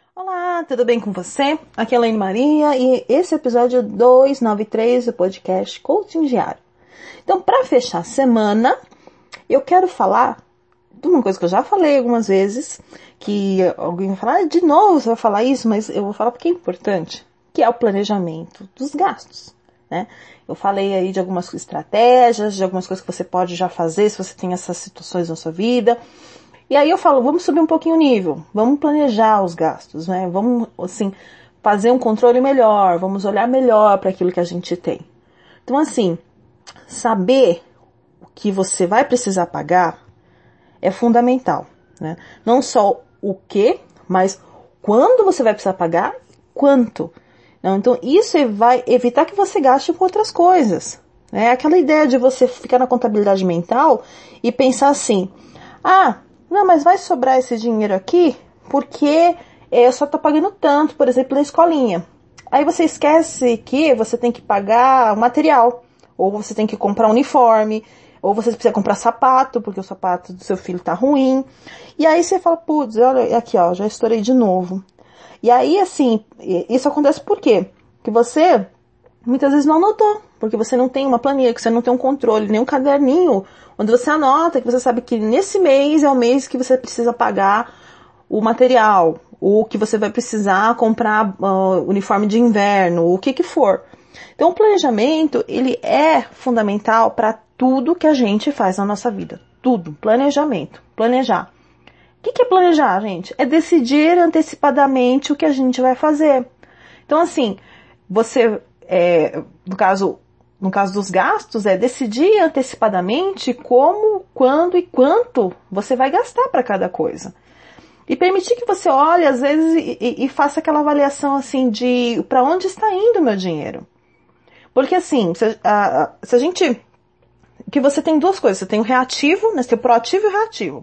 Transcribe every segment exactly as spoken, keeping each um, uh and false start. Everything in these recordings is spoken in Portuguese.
Olá, tudo bem com você? Aqui é a Elaine Maria e esse é o episódio duzentos e noventa e três do podcast Coaching Diário. Então, para fechar a semana, eu quero falar de uma coisa que eu já falei algumas vezes, que alguém vai falar, ah, de novo você vai falar isso, mas eu vou falar porque é importante, que é o planejamento dos gastos, né? Eu falei aí de algumas estratégias, de algumas coisas que você pode já fazer se você tem essas situações na sua vida. E aí eu falo, vamos subir um pouquinho o nível, vamos planejar os gastos, né? Vamos, assim, fazer um controle melhor, vamos olhar melhor para aquilo que a gente tem. Então, assim, saber o que você vai precisar pagar é fundamental, né? Não só o que, mas quando você vai precisar pagar, quanto. Então, isso vai evitar que você gaste com outras coisas. É aquela ideia de você ficar na contabilidade mental e pensar assim, ah, não, mas vai sobrar esse dinheiro aqui porque eu só tô pagando tanto, por exemplo, na escolinha. Aí você esquece que você tem que pagar o material, ou você tem que comprar uniforme, ou você precisa comprar sapato, porque o sapato do seu filho tá ruim. E aí você fala, putz, olha aqui, ó, já estourei de novo. E aí, assim, isso acontece por quê? Que você muitas vezes não anotou, porque você não tem uma planilha, que você não tem um controle, nem um caderninho, onde você anota, que você sabe que nesse mês é o mês que você precisa pagar o material, ou que você vai precisar comprar uh, uniforme de inverno, o que que for. Então o planejamento, ele é fundamental para tudo que a gente faz na nossa vida. Tudo, planejamento, planejar. O que que é planejar, gente? É decidir antecipadamente o que a gente vai fazer. Então assim, você, é, no caso, no caso dos gastos, é decidir antecipadamente como, quando e quanto você vai gastar para cada coisa. E permitir que você olhe, às vezes, e, e, e faça aquela avaliação assim de para onde está indo o meu dinheiro. Porque assim, se a, se a gente... que você tem duas coisas, você tem o reativo, né, você tem o proativo e o reativo.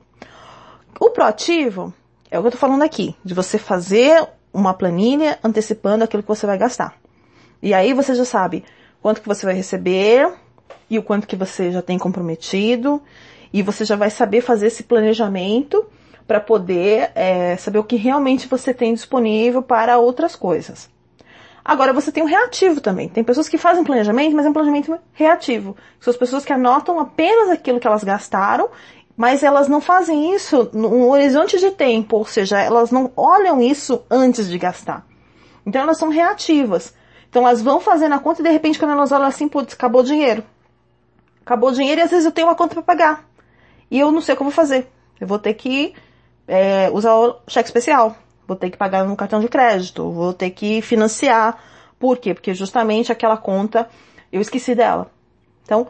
O proativo é o que eu estou falando aqui, de você fazer uma planilha antecipando aquilo que você vai gastar. E aí você já sabe quanto que você vai receber e o quanto que você já tem comprometido. E você já vai saber fazer esse planejamento para poder é, saber o que realmente você tem disponível para outras coisas. Agora você tem o reativo também. Tem pessoas que fazem planejamento, mas é um planejamento reativo. São as pessoas que anotam apenas aquilo que elas gastaram, mas elas não fazem isso no horizonte de tempo, ou seja, elas não olham isso antes de gastar. Então elas são reativas. Então elas vão fazendo a conta e de repente quando elas olham assim, putz, acabou o dinheiro. Acabou o dinheiro e às vezes eu tenho uma conta para pagar. E eu não sei o que eu vou fazer. Eu vou ter que é, usar o cheque especial. Vou ter que pagar no cartão de crédito. Vou ter que financiar. Por quê? Porque justamente aquela conta eu esqueci dela. Então,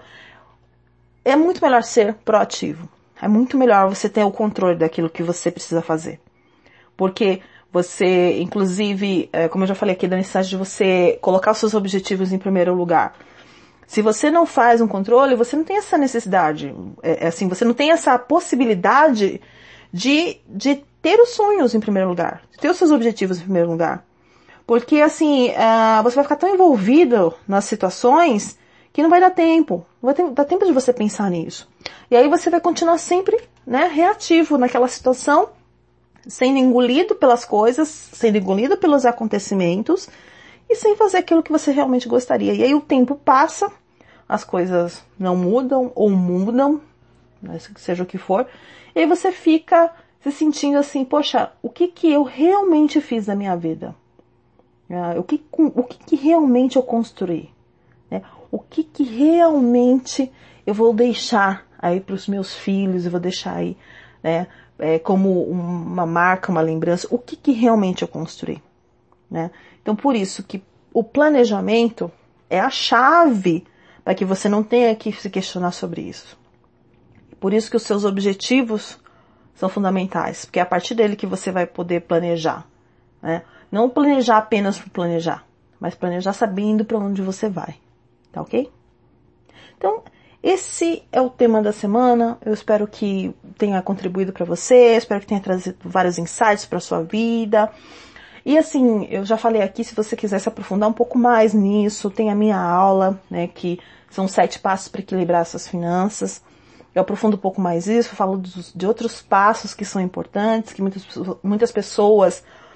é muito melhor ser proativo. É muito melhor você ter o controle daquilo que você precisa fazer. Porque você, inclusive, como eu já falei aqui, da necessidade de você colocar os seus objetivos em primeiro lugar. Se você não faz um controle, você não tem essa necessidade, é, assim, você não tem essa possibilidade de, de ter os sonhos em primeiro lugar, de ter os seus objetivos em primeiro lugar. Porque, assim, uh, você vai ficar tão envolvido nas situações que não vai dar tempo, não vai ter, dar tempo de você pensar nisso. E aí você vai continuar sempre, né, reativo naquela situação, sendo engolido pelas coisas, sendo engolido pelos acontecimentos, e sem fazer aquilo que você realmente gostaria. E aí o tempo passa, as coisas não mudam, ou mudam, né, seja o que for, e aí você fica se sentindo assim, poxa, o que que eu realmente fiz na minha vida? Uh, o que, o que que realmente eu construí? Né? O que que realmente eu vou deixar aí para os meus filhos, eu vou deixar aí, né, é, como uma marca, uma lembrança, o que que realmente eu construí? Né? Então, por isso que o planejamento é a chave para que você não tenha que se questionar sobre isso. Por isso que os seus objetivos são fundamentais, porque é a partir dele que você vai poder planejar. Né? Não planejar apenas por planejar, mas planejar sabendo para onde você vai. Tá ok? Então, esse é o tema da semana. Eu espero que tenha contribuído para você, espero que tenha trazido vários insights para a sua vida. E assim, eu já falei aqui, se você quiser se aprofundar um pouco mais nisso, tem a minha aula, né, que são sete passos para equilibrar essas finanças. Eu aprofundo um pouco mais isso, falo dos, de outros passos que são importantes, que muitas, muitas pessoas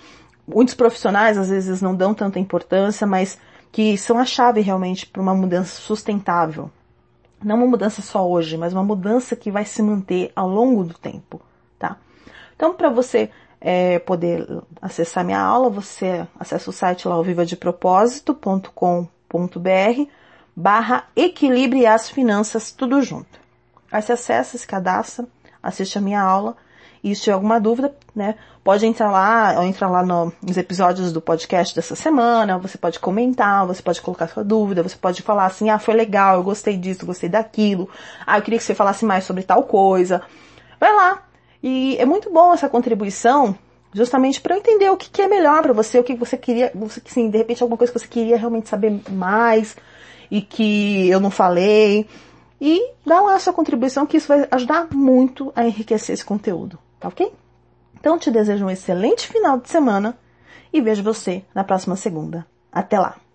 muitos profissionais às vezes não dão tanta importância, mas que são a chave realmente para uma mudança sustentável. Não uma mudança só hoje, mas uma mudança que vai se manter ao longo do tempo, tá? Então, para você é, poder acessar minha aula, você acessa o site lá, o viva de propósito ponto com ponto br barra equilibre as finanças, tudo junto. Aí você acessa, se cadastra, assiste a minha aula, e se tiver alguma dúvida, né, pode entrar lá, ou entrar lá no, nos episódios do podcast dessa semana, você pode comentar, você pode colocar sua dúvida, você pode falar assim, ah, foi legal, eu gostei disso, gostei daquilo, ah, eu queria que você falasse mais sobre tal coisa. Vai lá. E é muito bom essa contribuição, justamente para eu entender o que, que é melhor para você, o que você queria, você, assim, de repente alguma coisa que você queria realmente saber mais, e que eu não falei, e dá lá a sua contribuição, que isso vai ajudar muito a enriquecer esse conteúdo. Tá ok? Então te desejo um excelente final de semana e vejo você na próxima segunda. Até lá!